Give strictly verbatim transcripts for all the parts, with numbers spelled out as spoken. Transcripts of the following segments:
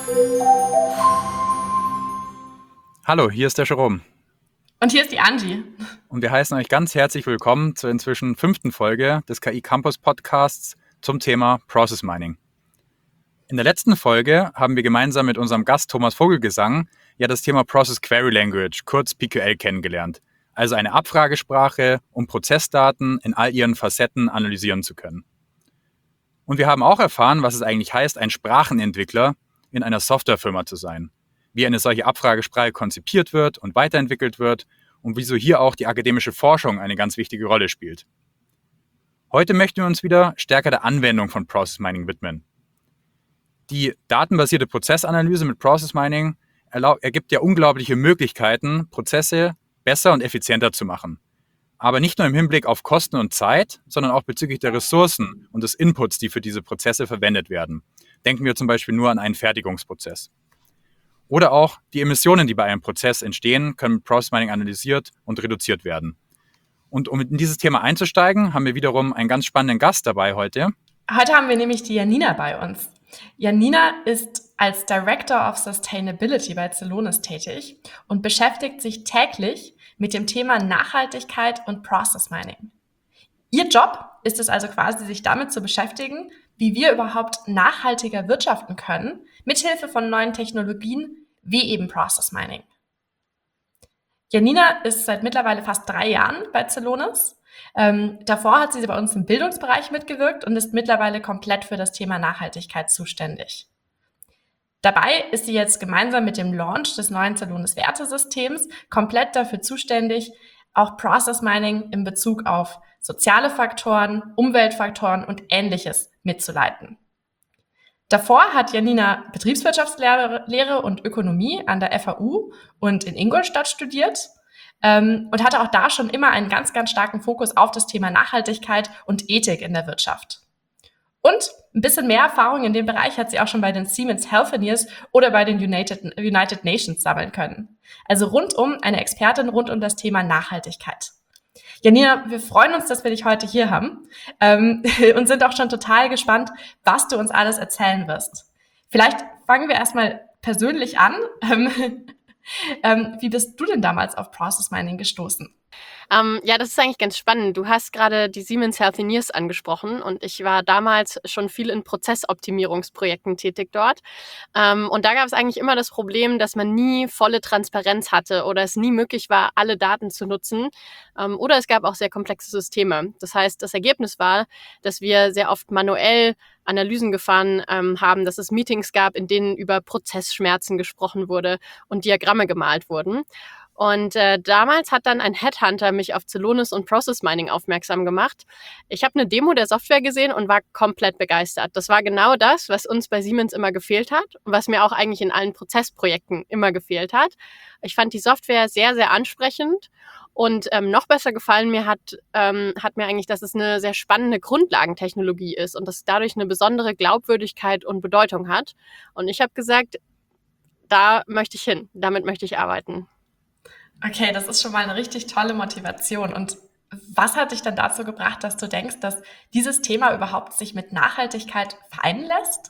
Hallo, hier ist der Jerome. Und hier ist die Angie. Und wir heißen euch ganz herzlich willkommen zur inzwischen fünften Folge des K I Campus Podcasts zum Thema Process Mining. In der letzten Folge haben wir gemeinsam mit unserem Gast Thomas Vogelgesang ja das Thema Process Query Language, kurz P Q L, kennengelernt. Also eine Abfragesprache, um Prozessdaten in all ihren Facetten analysieren zu können. Und wir haben auch erfahren, was es eigentlich heißt, ein Sprachenentwickler in einer Softwarefirma zu sein. Wie eine solche Abfragesprache konzipiert wird und weiterentwickelt wird und wieso hier auch die akademische Forschung eine ganz wichtige Rolle spielt. Heute möchten wir uns wieder stärker der Anwendung von Process Mining widmen. Die datenbasierte Prozessanalyse mit Process Mining erlaub, ergibt ja unglaubliche Möglichkeiten, Prozesse besser und effizienter zu machen. Aber nicht nur im Hinblick auf Kosten und Zeit, sondern auch bezüglich der Ressourcen und des Inputs, die für diese Prozesse verwendet werden. Denken wir zum Beispiel nur an einen Fertigungsprozess. Oder auch die Emissionen, die bei einem Prozess entstehen, können mit Process Mining analysiert und reduziert werden. Und um in dieses Thema einzusteigen, haben wir wiederum einen ganz spannenden Gast dabei heute. Heute haben wir nämlich die Janina bei uns. Janina ist als Director of Sustainability bei Celonis tätig und beschäftigt sich täglich mit dem Thema Nachhaltigkeit und Process Mining. Ihr Job ist es also quasi, sich damit zu beschäftigen, wie wir überhaupt nachhaltiger wirtschaften können, mithilfe von neuen Technologien wie eben Process Mining. Janina ist seit mittlerweile fast drei Jahren bei Celonis. Ähm, davor hat sie bei uns im Bildungsbereich mitgewirkt und ist mittlerweile komplett für das Thema Nachhaltigkeit zuständig. Dabei ist sie jetzt gemeinsam mit dem Launch des neuen Celonis Wertesystems komplett dafür zuständig, auch Process Mining in Bezug auf soziale Faktoren, Umweltfaktoren und Ähnliches mitzuleiten. Davor hat Janina Betriebswirtschaftslehre Lehre und Ökonomie an der F A U und in Ingolstadt studiert ähm, und hatte auch da schon immer einen ganz, ganz starken Fokus auf das Thema Nachhaltigkeit und Ethik in der Wirtschaft. Und ein bisschen mehr Erfahrung in dem Bereich hat sie auch schon bei den Siemens Healthineers oder bei den United, United Nations sammeln können. Also rundum eine Expertin rund um das Thema Nachhaltigkeit. Janina, wir freuen uns, dass wir dich heute hier haben ähm, und sind auch schon total gespannt, was du uns alles erzählen wirst. Vielleicht fangen wir erstmal persönlich an. Ähm, ähm, wie bist du denn damals auf Process Mining gestoßen? Ähm, ja, das ist eigentlich ganz spannend. Du hast gerade die Siemens Healthineers angesprochen und ich war damals schon viel in Prozessoptimierungsprojekten tätig dort. Ähm, und da gab es eigentlich immer das Problem, dass man nie volle Transparenz hatte oder es nie möglich war, alle Daten zu nutzen. Ähm, oder es gab auch sehr komplexe Systeme. Das heißt, das Ergebnis war, dass wir sehr oft manuell Analysen gefahren ähm, haben, dass es Meetings gab, in denen über Prozessschmerzen gesprochen wurde und Diagramme gemalt wurden. Und äh, damals hat dann ein Headhunter mich auf Celonis und Process Mining aufmerksam gemacht. Ich habe eine Demo der Software gesehen und war komplett begeistert. Das war genau das, was uns bei Siemens immer gefehlt hat und was mir auch eigentlich in allen Prozessprojekten immer gefehlt hat. Ich fand die Software sehr, sehr ansprechend und ähm, noch besser gefallen mir hat, ähm, hat mir eigentlich, dass es eine sehr spannende Grundlagentechnologie ist und dass dadurch eine besondere Glaubwürdigkeit und Bedeutung hat. Und ich habe gesagt, da möchte ich hin, damit möchte ich arbeiten. Okay, das ist schon mal eine richtig tolle Motivation. Und was hat dich dann dazu gebracht, dass du denkst, dass dieses Thema überhaupt sich mit Nachhaltigkeit vereinen lässt?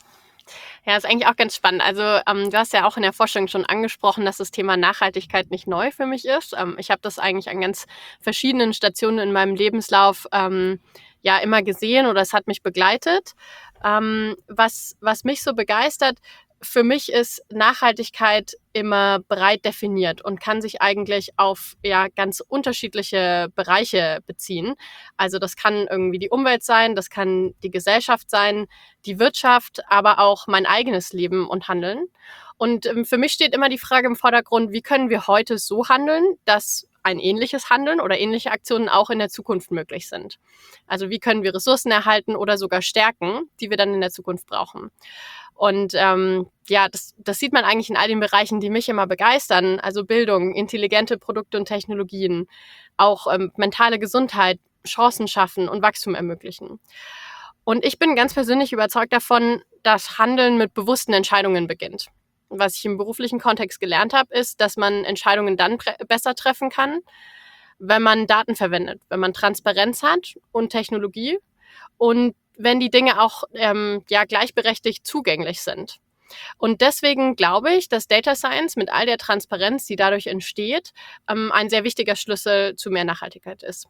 Ja, ist eigentlich auch ganz spannend. Also ähm, du hast ja auch in der Forschung schon angesprochen, dass das Thema Nachhaltigkeit nicht neu für mich ist. Ähm, ich habe das eigentlich an ganz verschiedenen Stationen in meinem Lebenslauf ähm, ja immer gesehen oder es hat mich begleitet. Ähm, was, was mich so begeistert, für mich ist Nachhaltigkeit immer breit definiert und kann sich eigentlich auf ja ganz unterschiedliche Bereiche beziehen. Also das kann irgendwie die Umwelt sein, das kann die Gesellschaft sein, die Wirtschaft, aber auch mein eigenes Leben und Handeln. Und ähm, für mich steht immer die Frage im Vordergrund, wie können wir heute so handeln, dass ein ähnliches Handeln oder ähnliche Aktionen auch in der Zukunft möglich sind. Also wie können wir Ressourcen erhalten oder sogar stärken, die wir dann in der Zukunft brauchen. Und ähm, ja, das, das sieht man eigentlich in all den Bereichen, die mich immer begeistern. Also Bildung, intelligente Produkte und Technologien, auch ähm, mentale Gesundheit, Chancen schaffen und Wachstum ermöglichen. Und ich bin ganz persönlich überzeugt davon, dass Handeln mit bewussten Entscheidungen beginnt. Was ich im beruflichen Kontext gelernt habe, ist, dass man Entscheidungen dann pre- besser treffen kann, wenn man Daten verwendet, wenn man Transparenz hat und Technologie und wenn die Dinge auch ähm, ja, gleichberechtigt zugänglich sind. Und deswegen glaube ich, dass Data Science mit all der Transparenz, die dadurch entsteht, ähm, ein sehr wichtiger Schlüssel zu mehr Nachhaltigkeit ist.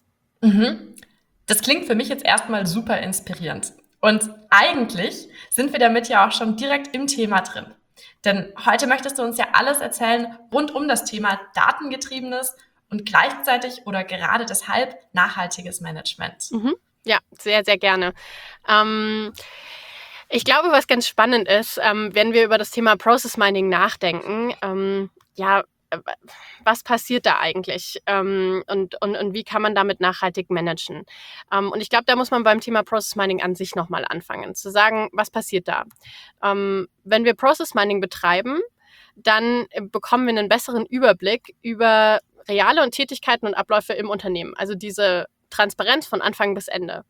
Mhm. Das klingt für mich jetzt erstmal super inspirierend. Und eigentlich sind wir damit ja auch schon direkt im Thema drin. Denn heute möchtest du uns ja alles erzählen rund um das Thema datengetriebenes und gleichzeitig oder gerade deshalb nachhaltiges Management. Mhm. Ja, sehr, sehr gerne. Ähm, ich glaube, was ganz spannend ist, ähm, wenn wir über das Thema Process Mining nachdenken, ähm, ja, äh, was passiert da eigentlich ähm, und, und, und wie kann man damit nachhaltig managen? Ähm, und ich glaube, da muss man beim Thema Process Mining an sich nochmal anfangen, zu sagen, was passiert da? Ähm, wenn wir Process Mining betreiben, dann äh, bekommen wir einen besseren Überblick über reale und Tätigkeiten und Abläufe im Unternehmen. Also diese Transparenz von Anfang bis Ende.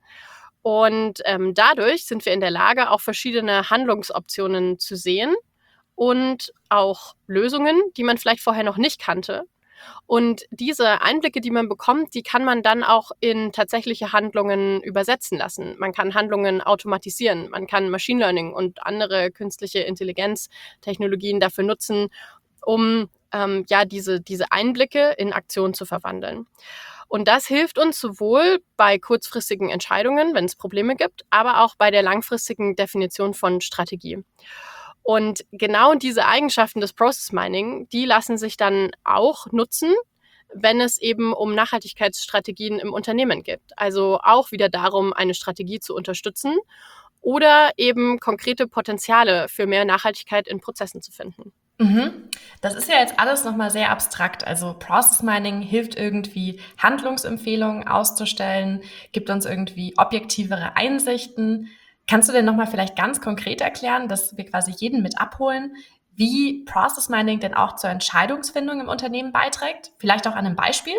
Und ähm, dadurch sind wir in der Lage, auch verschiedene Handlungsoptionen zu sehen und auch Lösungen, die man vielleicht vorher noch nicht kannte. Und diese Einblicke, die man bekommt, die kann man dann auch in tatsächliche Handlungen übersetzen lassen. Man kann Handlungen automatisieren, man kann Machine Learning und andere künstliche Intelligenztechnologien dafür nutzen, um ähm, ja diese, diese Einblicke in Aktion zu verwandeln. Und das hilft uns sowohl bei kurzfristigen Entscheidungen, wenn es Probleme gibt, aber auch bei der langfristigen Definition von Strategie. Und genau diese Eigenschaften des Process Mining, die lassen sich dann auch nutzen, wenn es eben um Nachhaltigkeitsstrategien im Unternehmen geht. Also auch wieder darum, eine Strategie zu unterstützen oder eben konkrete Potenziale für mehr Nachhaltigkeit in Prozessen zu finden. Mhm. Das ist ja jetzt alles nochmal sehr abstrakt. Also Process Mining hilft irgendwie, Handlungsempfehlungen auszustellen, gibt uns irgendwie objektivere Einsichten. Kannst du denn nochmal vielleicht ganz konkret erklären, dass wir quasi jeden mit abholen, wie Process Mining denn auch zur Entscheidungsfindung im Unternehmen beiträgt? Vielleicht auch an einem Beispiel?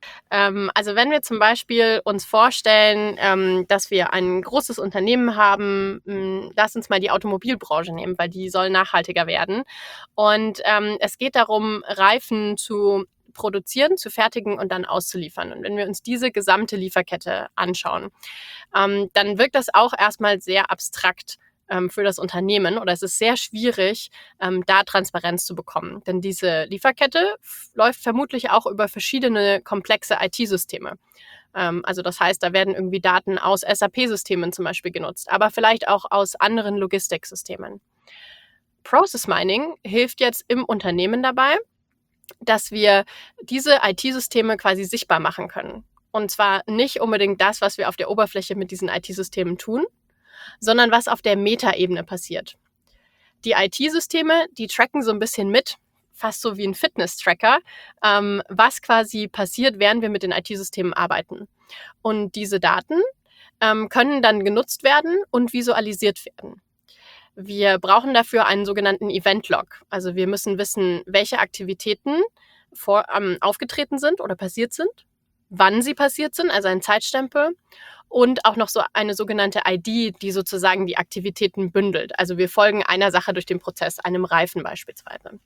Ähm, also wenn wir zum Beispiel uns vorstellen, ähm, dass wir ein großes Unternehmen haben, mh, lass uns mal die Automobilbranche nehmen, weil die soll nachhaltiger werden. Und ähm, es geht darum, Reifen zu produzieren, zu fertigen und dann auszuliefern. Und wenn wir uns diese gesamte Lieferkette anschauen, ähm, dann wirkt das auch erstmal sehr abstrakt ähm, für das Unternehmen oder es ist sehr schwierig, ähm, da Transparenz zu bekommen. Denn diese Lieferkette f- läuft vermutlich auch über verschiedene komplexe I T-Systeme. Ähm, also das heißt, da werden irgendwie Daten aus S A P-Systemen zum Beispiel genutzt, aber vielleicht auch aus anderen Logistiksystemen. Process Mining hilft jetzt im Unternehmen dabei, dass wir diese I T-Systeme quasi sichtbar machen können. Und zwar nicht unbedingt das, was wir auf der Oberfläche mit diesen I T-Systemen tun, sondern was auf der Metaebene passiert. Die I T-Systeme, die tracken so ein bisschen mit, fast so wie ein Fitness-Tracker, ähm, was quasi passiert, während wir mit den I T-Systemen arbeiten. Und diese Daten ähm, können dann genutzt werden und visualisiert werden. Wir brauchen dafür einen sogenannten Event-Log. Also wir müssen wissen, welche Aktivitäten vor, ähm, aufgetreten sind oder passiert sind, wann sie passiert sind, also ein Zeitstempel und auch noch so eine sogenannte I D, die sozusagen die Aktivitäten bündelt. Also wir folgen einer Sache durch den Prozess, einem Reifen beispielsweise.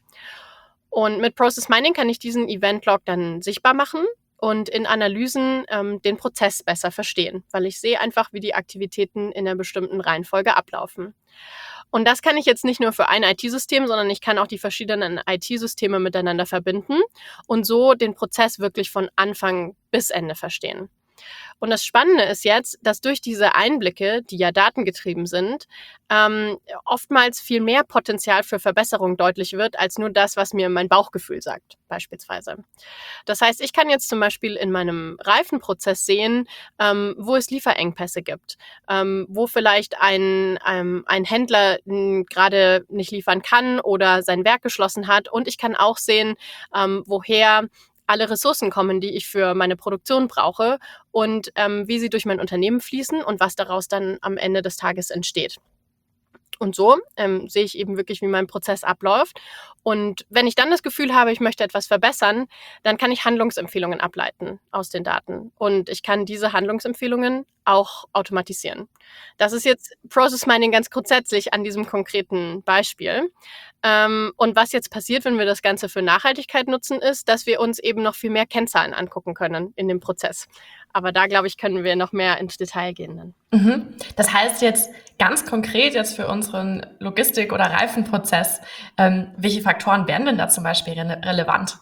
Und mit Process Mining kann ich diesen Event-Log dann sichtbar machen und in Analysen ähm, den Prozess besser verstehen, weil ich sehe einfach, wie die Aktivitäten in einer bestimmten Reihenfolge ablaufen. Und das kann ich jetzt nicht nur für ein I T-System, sondern ich kann auch die verschiedenen I T-Systeme miteinander verbinden und so den Prozess wirklich von Anfang bis Ende verstehen. Und das Spannende ist jetzt, dass durch diese Einblicke, die ja datengetrieben sind, ähm, oftmals viel mehr Potenzial für Verbesserung deutlich wird, als nur das, was mir mein Bauchgefühl sagt, beispielsweise. Das heißt, ich kann jetzt zum Beispiel in meinem Reifenprozess sehen, ähm, wo es Lieferengpässe gibt, ähm, wo vielleicht ein, ähm, ein Händler m, gerade nicht liefern kann oder sein Werk geschlossen hat. Und ich kann auch sehen, ähm, woher alle Ressourcen kommen, die ich für meine Produktion brauche und ähm, wie sie durch mein Unternehmen fließen und was daraus dann am Ende des Tages entsteht. Und so ähm, sehe ich eben wirklich, wie mein Prozess abläuft. Und wenn ich dann das Gefühl habe, ich möchte etwas verbessern, dann kann ich Handlungsempfehlungen ableiten aus den Daten. Und ich kann diese Handlungsempfehlungen auch automatisieren. Das ist jetzt Process Mining ganz grundsätzlich an diesem konkreten Beispiel. Ähm, und was jetzt passiert, wenn wir das Ganze für Nachhaltigkeit nutzen, ist, dass wir uns eben noch viel mehr Kennzahlen angucken können in dem Prozess. Aber da, glaube ich, können wir noch mehr ins Detail gehen dann. Mhm. Das heißt jetzt ganz konkret jetzt für unseren Logistik- oder Reifenprozess, ähm, welche Faktoren wären denn da zum Beispiel re- relevant?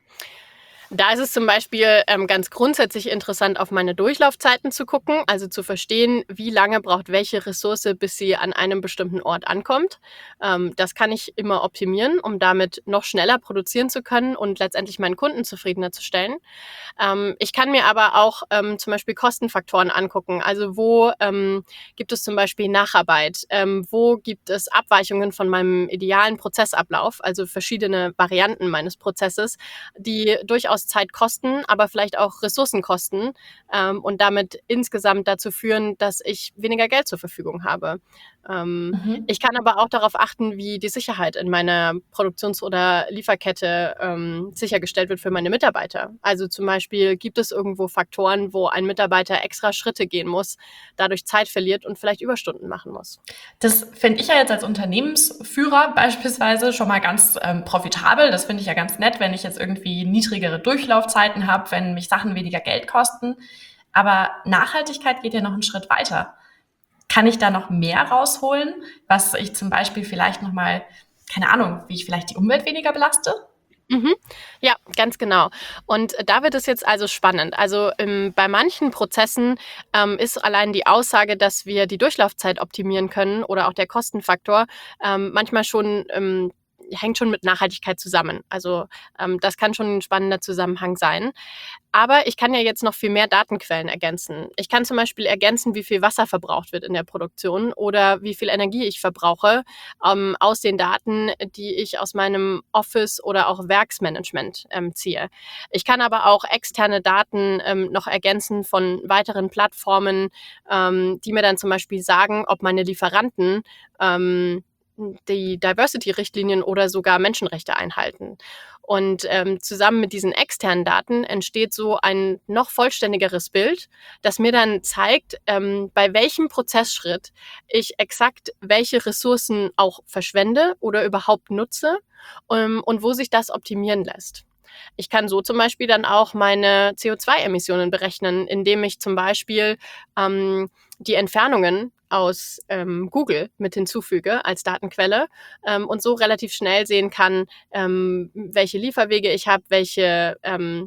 Da ist es zum Beispiel ähm, ganz grundsätzlich interessant, auf meine Durchlaufzeiten zu gucken, also zu verstehen, wie lange braucht welche Ressource, bis sie an einem bestimmten Ort ankommt. Ähm, das kann ich immer optimieren, um damit noch schneller produzieren zu können und letztendlich meinen Kunden zufriedener zu stellen. Ähm, ich kann mir aber auch ähm, zum Beispiel Kostenfaktoren angucken. Also wo ähm, gibt es zum Beispiel Nacharbeit? Ähm, wo gibt es Abweichungen von meinem idealen Prozessablauf? Also verschiedene Varianten meines Prozesses, die durchaus Zeit kosten, aber vielleicht auch Ressourcen kosten ähm, und damit insgesamt dazu führen, dass ich weniger Geld zur Verfügung habe. Ähm, Mhm. Ich kann aber auch darauf achten, wie die Sicherheit in meiner Produktions- oder Lieferkette ähm, sichergestellt wird für meine Mitarbeiter. Also zum Beispiel gibt es irgendwo Faktoren, wo ein Mitarbeiter extra Schritte gehen muss, dadurch Zeit verliert und vielleicht Überstunden machen muss. Das finde ich ja jetzt als Unternehmensführer beispielsweise schon mal ganz ähm, profitabel. Das finde ich ja ganz nett, wenn ich jetzt irgendwie niedrigere Durchlaufzeiten habe, wenn mich Sachen weniger Geld kosten. Aber Nachhaltigkeit geht ja noch einen Schritt weiter. Kann ich da noch mehr rausholen, was ich zum Beispiel vielleicht noch mal, keine Ahnung, wie ich vielleicht die Umwelt weniger belaste? Mhm. Ja, ganz genau. Und da wird es jetzt also spannend. Also ähm, bei manchen Prozessen ähm, ist allein die Aussage, dass wir die Durchlaufzeit optimieren können oder auch der Kostenfaktor ähm, manchmal schon ähm, hängt schon mit Nachhaltigkeit zusammen. Also ähm, das kann schon ein spannender Zusammenhang sein. Aber ich kann ja jetzt noch viel mehr Datenquellen ergänzen. Ich kann zum Beispiel ergänzen, wie viel Wasser verbraucht wird in der Produktion oder wie viel Energie ich verbrauche ähm, aus den Daten, die ich aus meinem Office- oder auch Werksmanagement ähm, ziehe. Ich kann aber auch externe Daten ähm, noch ergänzen von weiteren Plattformen, ähm, die mir dann zum Beispiel sagen, ob meine Lieferanten ähm, die Diversity-Richtlinien oder sogar Menschenrechte einhalten. Und ähm, zusammen mit diesen externen Daten entsteht so ein noch vollständigeres Bild, das mir dann zeigt, ähm, bei welchem Prozessschritt ich exakt welche Ressourcen auch verschwende oder überhaupt nutze ähm, und wo sich das optimieren lässt. Ich kann so zum Beispiel dann auch meine C O zwei Emissionen berechnen, indem ich zum Beispiel ähm, die Entfernungen aus ähm, Google mit hinzufüge als Datenquelle ähm, und so relativ schnell sehen kann, ähm, welche Lieferwege ich habe, welche ähm,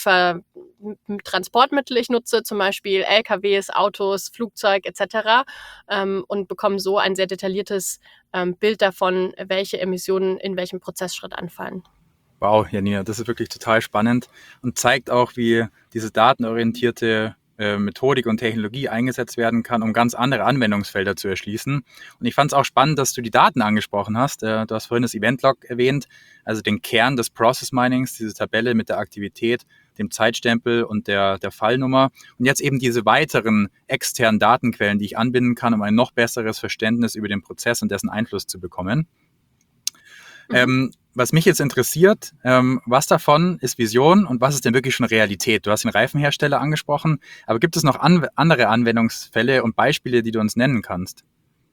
Liefertransportmittel ich nutze, zum Beispiel L K Ws, Autos, Flugzeug et cetera ähm, und bekomme so ein sehr detailliertes ähm, Bild davon, welche Emissionen in welchem Prozessschritt anfallen. Wow, Janina, das ist wirklich total spannend und zeigt auch, wie diese datenorientierte äh, Methodik und Technologie eingesetzt werden kann, um ganz andere Anwendungsfelder zu erschließen. Und ich fand es auch spannend, dass du die Daten angesprochen hast. Äh, du hast vorhin das Event-Log erwähnt, also den Kern des Process Minings, diese Tabelle mit der Aktivität, dem Zeitstempel und der, der Fallnummer. Und jetzt eben diese weiteren externen Datenquellen, die ich anbinden kann, um ein noch besseres Verständnis über den Prozess und dessen Einfluss zu bekommen. Mhm. Ähm, was mich jetzt interessiert, ähm, was davon ist Vision und was ist denn wirklich schon Realität? Du hast den Reifenhersteller angesprochen, aber gibt es noch an- andere Anwendungsfälle und Beispiele, die du uns nennen kannst?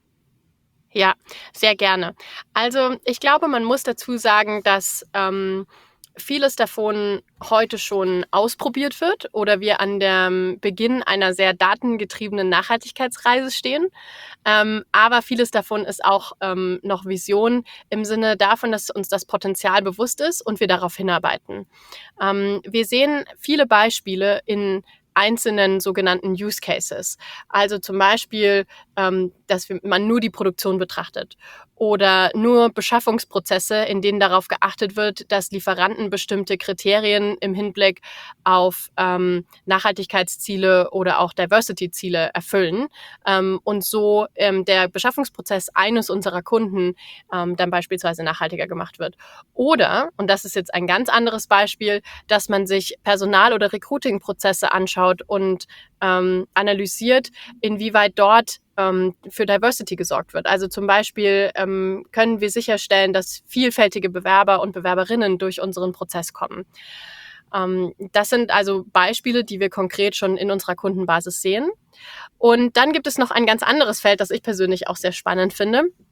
Ja, sehr gerne. Also ich glaube, man muss dazu sagen, dass ähm, vieles davon heute schon ausprobiert wird oder wir an dem Beginn einer sehr datengetriebenen Nachhaltigkeitsreise stehen. Ähm, aber vieles davon ist auch ähm, noch Vision im Sinne davon, dass uns das Potenzial bewusst ist und wir darauf hinarbeiten. Ähm, wir sehen viele Beispiele in einzelnen sogenannten Use Cases. Also zum Beispiel, ähm, dass man nur die Produktion betrachtet oder nur Beschaffungsprozesse, in denen darauf geachtet wird, dass Lieferanten bestimmte Kriterien im Hinblick auf ähm, Nachhaltigkeitsziele oder auch Diversity-Ziele erfüllen ähm, und so ähm, der Beschaffungsprozess eines unserer Kunden ähm, dann beispielsweise nachhaltiger gemacht wird. Oder, und das ist jetzt ein ganz anderes Beispiel, dass man sich Personal- oder Recruiting-Prozesse anschaut und ähm, analysiert, inwieweit dort ähm, für Diversity gesorgt wird. Also zum Beispiel ähm, können wir sicherstellen, dass vielfältige Bewerber und Bewerberinnen durch unseren Prozess kommen. Ähm, das sind also Beispiele, die wir konkret schon in unserer Kundenbasis sehen. Und dann gibt es noch ein ganz anderes Feld, das ich persönlich auch sehr spannend finde.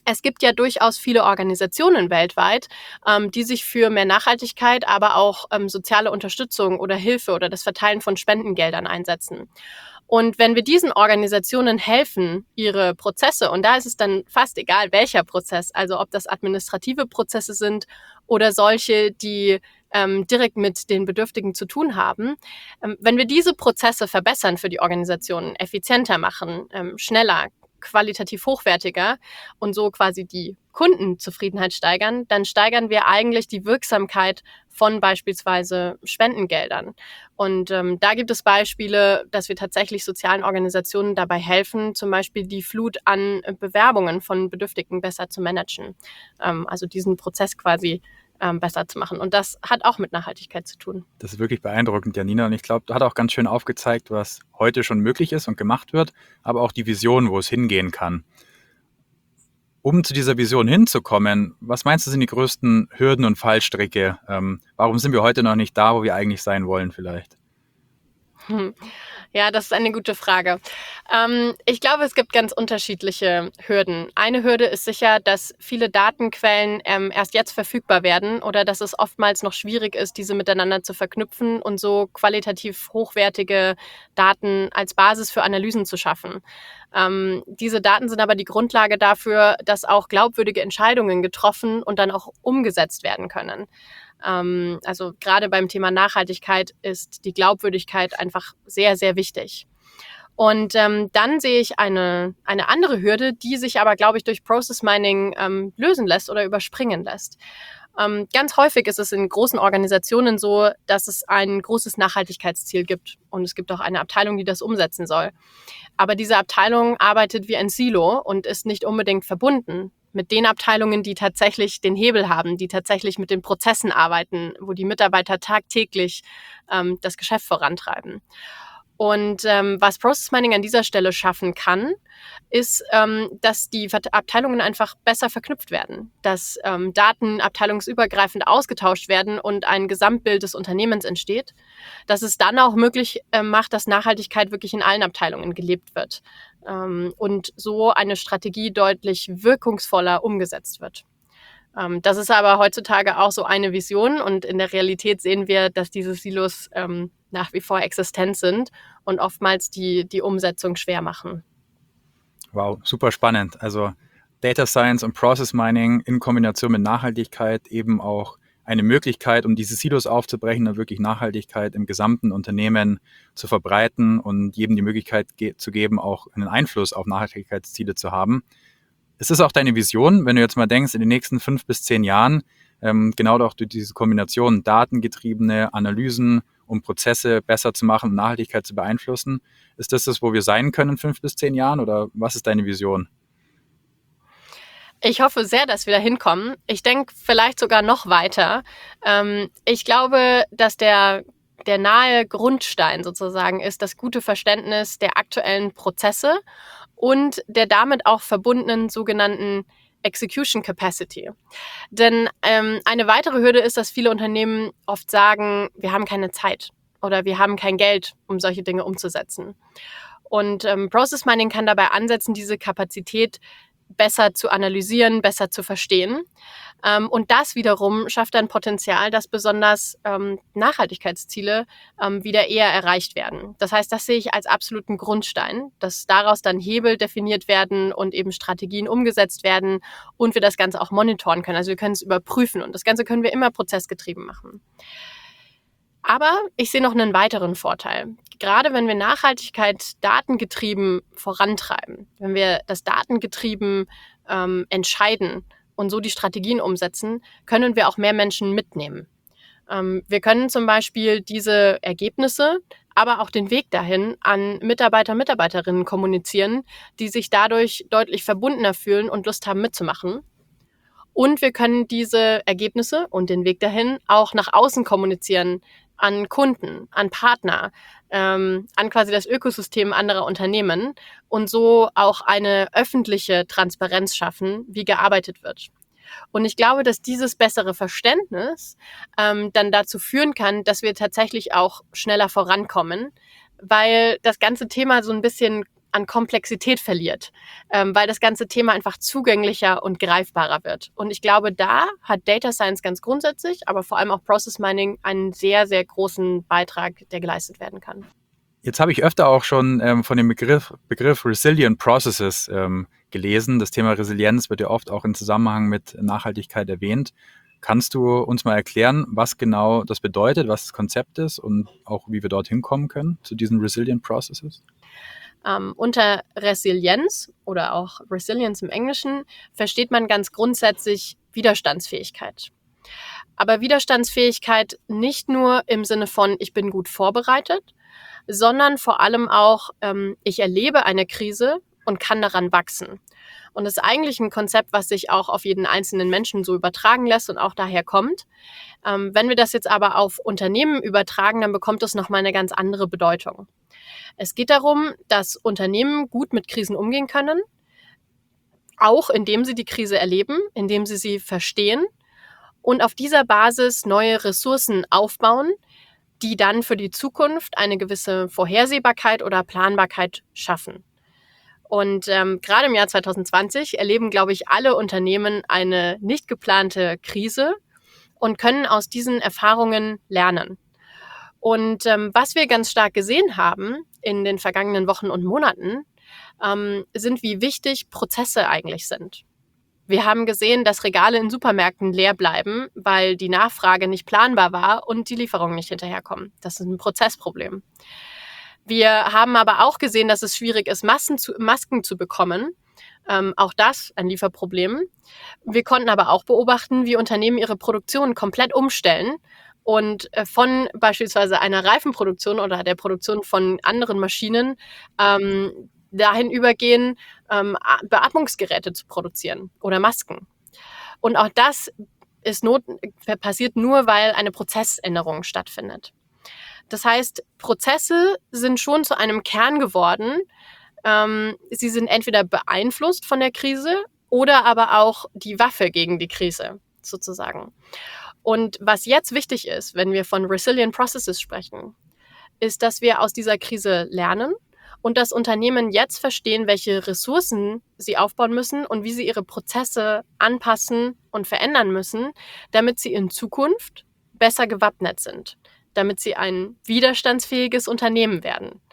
Es gibt ja durchaus viele Organisationen weltweit, ähm, die sich für mehr Nachhaltigkeit, aber auch ähm, soziale Unterstützung oder Hilfe oder das Verteilen von Spendengeldern einsetzen. Und wenn wir diesen Organisationen helfen, ihre Prozesse, und da ist es dann fast egal, welcher Prozess, also ob das administrative Prozesse sind oder solche, die ähm, direkt mit den Bedürftigen zu tun haben, ähm, wenn wir diese Prozesse verbessern für die Organisationen, effizienter machen, ähm, schneller, qualitativ hochwertiger und so quasi die Kundenzufriedenheit steigern, dann steigern wir eigentlich die Wirksamkeit von beispielsweise Spendengeldern. Und ähm, da gibt es Beispiele, dass wir tatsächlich sozialen Organisationen dabei helfen, zum Beispiel die Flut an Bewerbungen von Bedürftigen besser zu managen. Ähm, also diesen Prozess quasi ähm, besser zu machen. Und das hat auch mit Nachhaltigkeit zu tun. Das ist wirklich beeindruckend, Janina. Und ich glaube, du hast auch ganz schön aufgezeigt, was heute schon möglich ist und gemacht wird, aber auch die Vision, wo es hingehen kann. Um zu dieser Vision hinzukommen, was meinst du, sind die größten Hürden und Fallstricke? Ähm, warum sind wir heute noch nicht da, wo wir eigentlich sein wollen vielleicht? Hm. Ja, das ist eine gute Frage. Ähm, ich glaube, es gibt ganz unterschiedliche Hürden. Eine Hürde ist sicher, dass viele Datenquellen ähm, erst jetzt verfügbar werden oder dass es oftmals noch schwierig ist, diese miteinander zu verknüpfen und so qualitativ hochwertige Daten als Basis für Analysen zu schaffen. Ähm, diese Daten sind aber die Grundlage dafür, dass auch glaubwürdige Entscheidungen getroffen und dann auch umgesetzt werden können. Ähm, also gerade beim Thema Nachhaltigkeit ist die Glaubwürdigkeit einfach sehr, sehr wichtig. Und ähm, dann sehe ich eine, eine andere Hürde, die sich aber, glaube ich, durch Process Mining ähm, lösen lässt oder überspringen lässt. Ähm, ganz häufig ist es in großen Organisationen so, dass es ein großes Nachhaltigkeitsziel gibt und es gibt auch eine Abteilung, die das umsetzen soll. Aber diese Abteilung arbeitet wie ein Silo und ist nicht unbedingt verbunden mit den Abteilungen, die tatsächlich den Hebel haben, die tatsächlich mit den Prozessen arbeiten, wo die Mitarbeiter tagtäglich ähm, das Geschäft vorantreiben. Und ähm, was Process Mining an dieser Stelle schaffen kann, ist, ähm, dass die Abteilungen einfach besser verknüpft werden, dass ähm, Daten abteilungsübergreifend ausgetauscht werden und ein Gesamtbild des Unternehmens entsteht, dass es dann auch möglich äh, macht, dass Nachhaltigkeit wirklich in allen Abteilungen gelebt wird ähm, und so eine Strategie deutlich wirkungsvoller umgesetzt wird. Ähm, das ist aber heutzutage auch so eine Vision und in der Realität sehen wir, dass diese Silos ähm, nach wie vor existent sind und oftmals die, die Umsetzung schwer machen. Wow, super spannend. Also Data Science und Process Mining in Kombination mit Nachhaltigkeit eben auch eine Möglichkeit, um diese Silos aufzubrechen und wirklich Nachhaltigkeit im gesamten Unternehmen zu verbreiten und jedem die Möglichkeit ge- zu geben, auch einen Einfluss auf Nachhaltigkeitsziele zu haben. Ist das auch deine Vision, wenn du jetzt mal denkst, in den nächsten fünf bis zehn Jahren, ähm, genau auch durch diese Kombination datengetriebene Analysen, um Prozesse besser zu machen und Nachhaltigkeit zu beeinflussen, ist das das, wo wir sein können in fünf bis zehn Jahren oder was ist deine Vision? Ich hoffe sehr, dass wir da hinkommen. Ich denke vielleicht sogar noch weiter. Ähm, ich glaube, dass der, der nahe Grundstein sozusagen ist das gute Verständnis der aktuellen Prozesse und der damit auch verbundenen sogenannten Execution Capacity. Denn ähm, eine weitere Hürde ist, dass viele Unternehmen oft sagen, wir haben keine Zeit oder wir haben kein Geld, um solche Dinge umzusetzen. Und ähm, Process Mining kann dabei ansetzen, diese Kapazität besser zu analysieren, besser zu verstehen. Ähm, und das wiederum schafft dann Potenzial, dass besonders ähm, Nachhaltigkeitsziele ähm, wieder eher erreicht werden. Das heißt, das sehe ich als absoluten Grundstein, dass daraus dann Hebel definiert werden und eben Strategien umgesetzt werden und wir das Ganze auch monitoren können. Also wir können es überprüfen und das Ganze können wir immer prozessgetrieben machen. Aber ich sehe noch einen weiteren Vorteil. Gerade wenn wir Nachhaltigkeit datengetrieben vorantreiben, wenn wir das datengetrieben ähm, entscheiden und so die Strategien umsetzen, können wir auch mehr Menschen mitnehmen. Ähm, wir können zum Beispiel diese Ergebnisse, aber auch den Weg dahin an Mitarbeiter und Mitarbeiterinnen kommunizieren, die sich dadurch deutlich verbundener fühlen und Lust haben mitzumachen. Und wir können diese Ergebnisse und den Weg dahin auch nach außen kommunizieren, an Kunden, an Partner, ähm, an quasi das Ökosystem anderer Unternehmen und so auch eine öffentliche Transparenz schaffen, wie gearbeitet wird. Und ich glaube, dass dieses bessere Verständnis ähm, dann dazu führen kann, dass wir tatsächlich auch schneller vorankommen, weil das ganze Thema so ein bisschen an Komplexität verliert, ähm, weil das ganze Thema einfach zugänglicher und greifbarer wird. Und ich glaube, da hat Data Science ganz grundsätzlich, aber vor allem auch Process Mining einen sehr, sehr großen Beitrag, der geleistet werden kann. Jetzt habe ich öfter auch schon ähm, von dem Begriff, Begriff Resilient Processes ähm, gelesen. Das Thema Resilienz wird ja oft auch in Zusammenhang mit Nachhaltigkeit erwähnt. Kannst du uns mal erklären, was genau das bedeutet, was das Konzept ist und auch wie wir dorthin kommen können zu diesen Resilient Processes? Ähm, unter Resilienz oder auch Resilience im Englischen versteht man ganz grundsätzlich Widerstandsfähigkeit. Aber Widerstandsfähigkeit nicht nur im Sinne von, ich bin gut vorbereitet, sondern vor allem auch, ähm, ich erlebe eine Krise und kann daran wachsen. Und das ist eigentlich ein Konzept, was sich auch auf jeden einzelnen Menschen so übertragen lässt und auch daher kommt. Ähm, wenn wir das jetzt aber auf Unternehmen übertragen, dann bekommt es nochmal eine ganz andere Bedeutung. Es geht darum, dass Unternehmen gut mit Krisen umgehen können, auch indem sie die Krise erleben, indem sie sie verstehen und auf dieser Basis neue Ressourcen aufbauen, die dann für die Zukunft eine gewisse Vorhersehbarkeit oder Planbarkeit schaffen. Und ähm, gerade im Jahr zwanzig zwanzig erleben, glaube ich, alle Unternehmen eine nicht geplante Krise und können aus diesen Erfahrungen lernen. Und ähm, was wir ganz stark gesehen haben in den vergangenen Wochen und Monaten, ähm, sind, wie wichtig Prozesse eigentlich sind. Wir haben gesehen, dass Regale in Supermärkten leer bleiben, weil die Nachfrage nicht planbar war und die Lieferungen nicht hinterherkommen. Das ist ein Prozessproblem. Wir haben aber auch gesehen, dass es schwierig ist, Masken zu, Masken zu bekommen. Ähm, auch das ein Lieferproblem. Wir konnten aber auch beobachten, wie Unternehmen ihre Produktion komplett umstellen und von beispielsweise einer Reifenproduktion oder der Produktion von anderen Maschinen ähm, dahin übergehen, ähm, Beatmungsgeräte zu produzieren oder Masken. Und auch das ist not- passiert nur, weil eine Prozessänderung stattfindet. Das heißt, Prozesse sind schon zu einem Kern geworden. Ähm, sie sind entweder beeinflusst von der Krise oder aber auch die Waffe gegen die Krise, sozusagen. Und was jetzt wichtig ist, wenn wir von Resilient Processes sprechen, ist, dass wir aus dieser Krise lernen und dass Unternehmen jetzt verstehen, welche Ressourcen sie aufbauen müssen und wie sie ihre Prozesse anpassen und verändern müssen, damit sie in Zukunft besser gewappnet sind, damit sie ein widerstandsfähiges Unternehmen werden.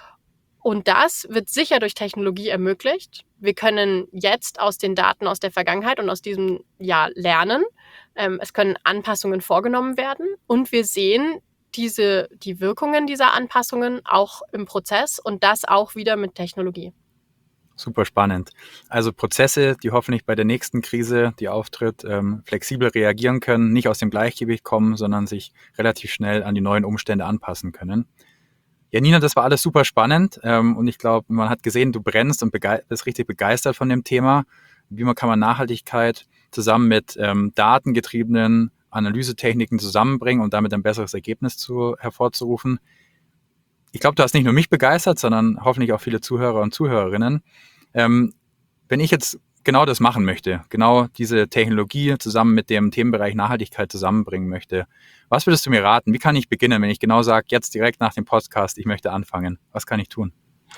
Und das wird sicher durch Technologie ermöglicht. Wir können jetzt aus den Daten aus der Vergangenheit und aus diesem Jahr lernen. Ähm, es können Anpassungen vorgenommen werden und wir sehen diese, die Wirkungen dieser Anpassungen auch im Prozess und das auch wieder mit Technologie. Super spannend. Also Prozesse, die hoffentlich bei der nächsten Krise, die auftritt, ähm, flexibel reagieren können, nicht aus dem Gleichgewicht kommen, sondern sich relativ schnell an die neuen Umstände anpassen können. Ja, Nina, das war alles super spannend ähm, und ich glaube, man hat gesehen, du brennst und bege- bist richtig begeistert von dem Thema. Wie man kann man Nachhaltigkeit zusammen mit ähm, datengetriebenen Analysetechniken zusammenbringen und damit ein besseres Ergebnis zu, hervorzurufen. Ich glaube, du hast nicht nur mich begeistert, sondern hoffentlich auch viele Zuhörer und Zuhörerinnen. Ähm, wenn ich jetzt genau das machen möchte, genau diese Technologie zusammen mit dem Themenbereich Nachhaltigkeit zusammenbringen möchte, was würdest du mir raten? Wie kann ich beginnen, wenn ich genau sage, jetzt direkt nach dem Podcast, ich möchte anfangen? Was kann ich tun?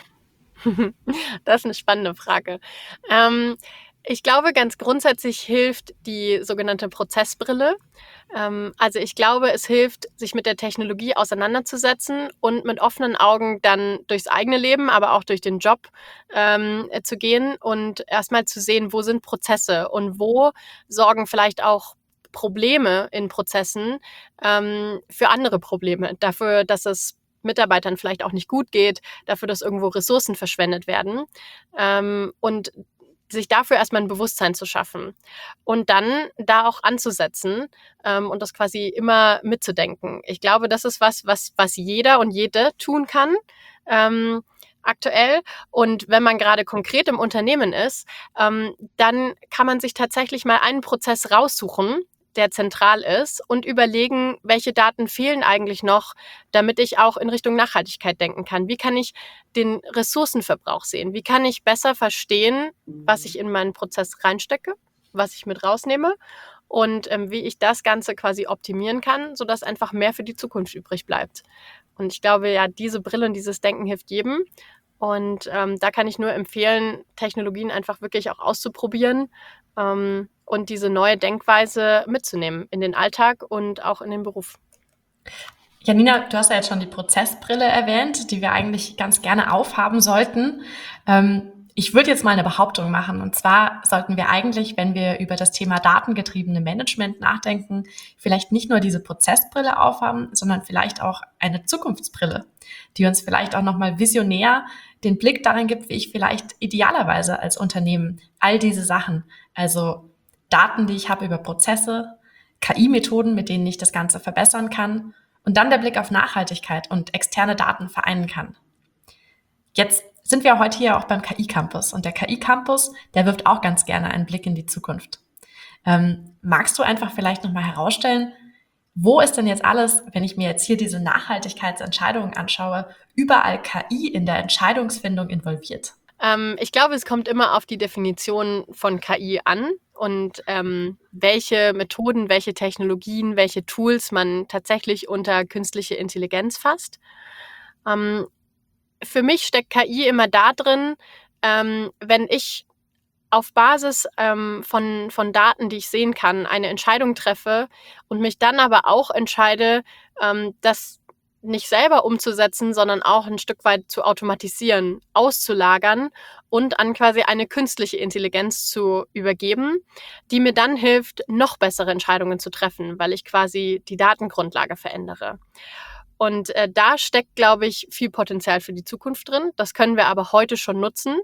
Das ist eine spannende Frage. Ähm, ich glaube, ganz grundsätzlich hilft die sogenannte Prozessbrille. Ähm, also ich glaube, es hilft, sich mit der Technologie auseinanderzusetzen und mit offenen Augen dann durchs eigene Leben, aber auch durch den Job ähm, zu gehen und erstmal zu sehen, wo sind Prozesse und wo sorgen vielleicht auch Probleme in Prozessen ähm, für andere Probleme. Dafür, dass es Mitarbeitern vielleicht auch nicht gut geht, dafür, dass irgendwo Ressourcen verschwendet werden. Ähm, und sich dafür erstmal ein Bewusstsein zu schaffen und dann da auch anzusetzen ähm, und das quasi immer mitzudenken. Ich glaube, das ist was, was, was jeder und jede tun kann ähm, aktuell. Und wenn man gerade konkret im Unternehmen ist, ähm, dann kann man sich tatsächlich mal einen Prozess raussuchen, der zentral ist und überlegen, welche Daten fehlen eigentlich noch, damit ich auch in Richtung Nachhaltigkeit denken kann. Wie kann ich den Ressourcenverbrauch sehen? Wie kann ich besser verstehen, was ich in meinen Prozess reinstecke, was ich mit rausnehme und ähm, wie ich das Ganze quasi optimieren kann, sodass einfach mehr für die Zukunft übrig bleibt. Und ich glaube ja, diese Brille und dieses Denken hilft jedem. Und ähm, da kann ich nur empfehlen, Technologien einfach wirklich auch auszuprobieren ähm, und diese neue Denkweise mitzunehmen in den Alltag und auch in den Beruf. Janina, du hast ja jetzt schon die Prozessbrille erwähnt, die wir eigentlich ganz gerne aufhaben sollten. Ähm, ich würde jetzt mal eine Behauptung machen. Und zwar sollten wir eigentlich, wenn wir über das Thema datengetriebene Management nachdenken, vielleicht nicht nur diese Prozessbrille aufhaben, sondern vielleicht auch eine Zukunftsbrille, die uns vielleicht auch nochmal visionär den Blick darin gibt, wie ich vielleicht idealerweise als Unternehmen all diese Sachen, also Daten, die ich habe über Prozesse, K I-Methoden, mit denen ich das Ganze verbessern kann, und dann der Blick auf Nachhaltigkeit und externe Daten vereinen kann. Jetzt sind wir heute hier auch beim K I-Campus. Und der K I-Campus, der wirft auch ganz gerne einen Blick in die Zukunft. Ähm, magst du einfach vielleicht nochmal herausstellen, wo ist denn jetzt alles, wenn ich mir jetzt hier diese Nachhaltigkeitsentscheidungen anschaue, überall K I in der Entscheidungsfindung involviert? Ähm, ich glaube, es kommt immer auf die Definition von K I an und ähm, welche Methoden, welche Technologien, welche Tools man tatsächlich unter künstliche Intelligenz fasst. Ähm, für mich steckt K I immer da drin, ähm, wenn ich auf Basis ähm, von, von Daten, die ich sehen kann, eine Entscheidung treffe und mich dann aber auch entscheide, ähm, das nicht selber umzusetzen, sondern auch ein Stück weit zu automatisieren, auszulagern und an quasi eine künstliche Intelligenz zu übergeben, die mir dann hilft, noch bessere Entscheidungen zu treffen, weil ich quasi die Datengrundlage verändere. Und äh, da steckt, glaube ich, viel Potenzial für die Zukunft drin. Das können wir aber heute schon nutzen.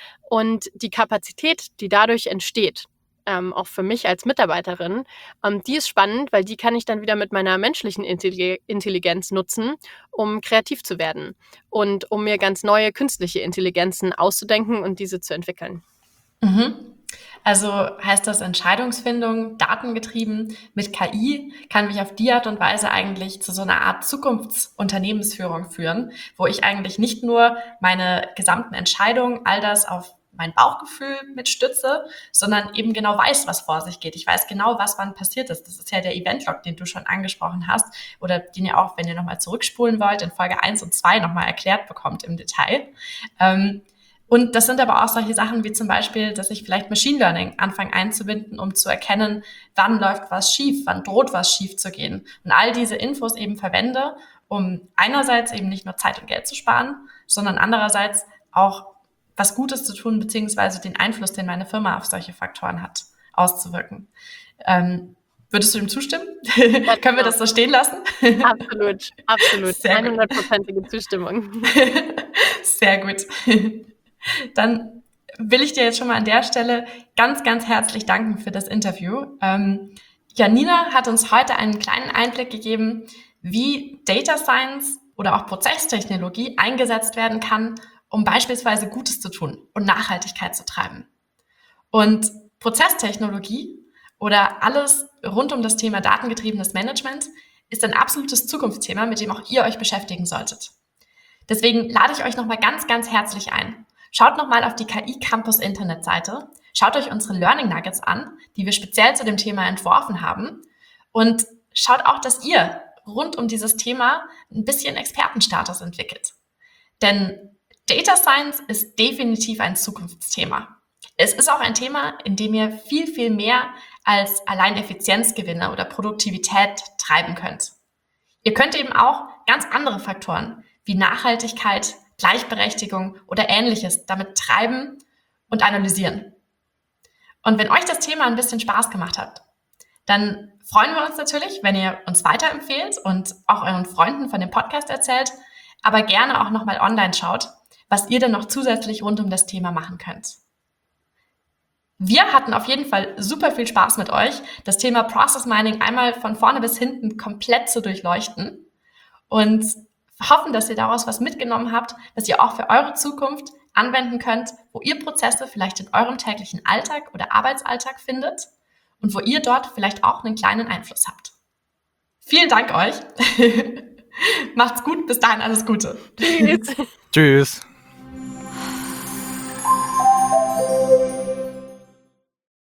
Und die Kapazität, die dadurch entsteht, ähm, auch für mich als Mitarbeiterin, ähm, die ist spannend, weil die kann ich dann wieder mit meiner menschlichen Intelligenz nutzen, um kreativ zu werden und um mir ganz neue künstliche Intelligenzen auszudenken und diese zu entwickeln. Mhm. Also heißt das Entscheidungsfindung, datengetrieben mit K I, kann mich auf die Art und Weise eigentlich zu so einer Art Zukunftsunternehmensführung führen, wo ich eigentlich nicht nur meine gesamten Entscheidungen, all das auf mein Bauchgefühl mitstütze, sondern eben genau weiß, was vor sich geht. Ich weiß genau, was wann passiert ist. Das ist ja der Event-Log, den du schon angesprochen hast oder den ihr auch, wenn ihr nochmal zurückspulen wollt, in Folge eins und zwei nochmal erklärt bekommt im Detail. Ähm, Und das sind aber auch solche Sachen wie zum Beispiel, dass ich vielleicht Machine Learning anfange einzubinden, um zu erkennen, wann läuft was schief, wann droht was schief zu gehen. Und all diese Infos eben verwende, um einerseits eben nicht nur Zeit und Geld zu sparen, sondern andererseits auch was Gutes zu tun, beziehungsweise den Einfluss, den meine Firma auf solche Faktoren hat, auszuwirken. Ähm, würdest du ihm zustimmen? Ja, können wir das so stehen lassen? Absolut, absolut. hundertprozentige Zustimmung. Sehr gut. Dann will ich dir jetzt schon mal an der Stelle ganz, ganz herzlich danken für das Interview. Ähm, Janina hat uns heute einen kleinen Einblick gegeben, wie Data Science oder auch Prozesstechnologie eingesetzt werden kann, um beispielsweise Gutes zu tun und Nachhaltigkeit zu treiben. Und Prozesstechnologie oder alles rund um das Thema datengetriebenes Management ist ein absolutes Zukunftsthema, mit dem auch ihr euch beschäftigen solltet. Deswegen lade ich euch nochmal ganz, ganz herzlich ein. Schaut nochmal auf die K I-Campus-Internetseite, schaut euch unsere Learning Nuggets an, die wir speziell zu dem Thema entworfen haben, und schaut auch, dass ihr rund um dieses Thema ein bisschen Expertenstatus entwickelt. Denn Data Science ist definitiv ein Zukunftsthema. Es ist auch ein Thema, in dem ihr viel, viel mehr als allein Effizienzgewinne oder Produktivität treiben könnt. Ihr könnt eben auch ganz andere Faktoren wie Nachhaltigkeit, Gleichberechtigung oder Ähnliches damit treiben und analysieren. Und wenn euch das Thema ein bisschen Spaß gemacht hat, dann freuen wir uns natürlich, wenn ihr uns weiterempfehlt und auch euren Freunden von dem Podcast erzählt, aber gerne auch nochmal online schaut, was ihr denn noch zusätzlich rund um das Thema machen könnt. Wir hatten auf jeden Fall super viel Spaß mit euch, das Thema Process Mining einmal von vorne bis hinten komplett zu durchleuchten und hoffen, dass ihr daraus was mitgenommen habt, das ihr auch für eure Zukunft anwenden könnt, wo ihr Prozesse vielleicht in eurem täglichen Alltag oder Arbeitsalltag findet und wo ihr dort vielleicht auch einen kleinen Einfluss habt. Vielen Dank euch. Macht's gut, bis dahin alles Gute. Tschüss. Tschüss.